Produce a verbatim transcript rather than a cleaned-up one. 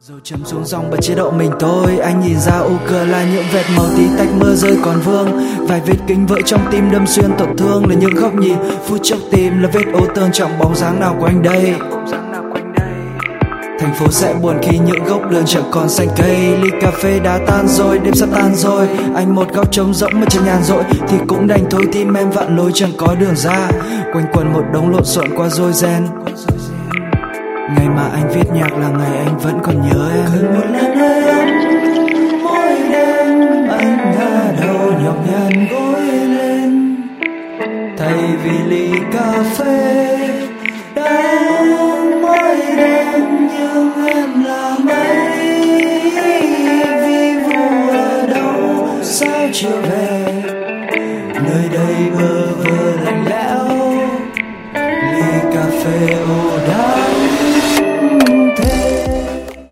Rồi chấm xuống dòng bật chế độ mình tôi. Anh nhìn ra ô cửa là những vệt màu tí tách mưa rơi còn vương. Vài vết kính vỡ trong tim đâm xuyên tổn thương là những góc nhìn phút chốc tìm là vết ô tường trọng bóng dáng nào của anh đây. Thành phố sẽ buồn khi những gốc lớn chẳng còn xanh cây. Ly cà phê đã tan rồi, đêm sắp tan rồi. Anh một góc trống rỗng mà chẳng nhàn rỗi thì cũng đành thôi, tim em vạn lối chẳng có đường ra. Quanh quần một đống lộn xộn qua rối ren. Ngày mà anh viết nhạc là ngày anh vẫn còn nhớ em. Cần một lần ơi ấm mỗi đêm anh ngả đầu nhọc nhằn gối lên. Thay vì ly cà phê đang mỗi đêm nhưng em là mây vi vu ở đâu sao chưa về.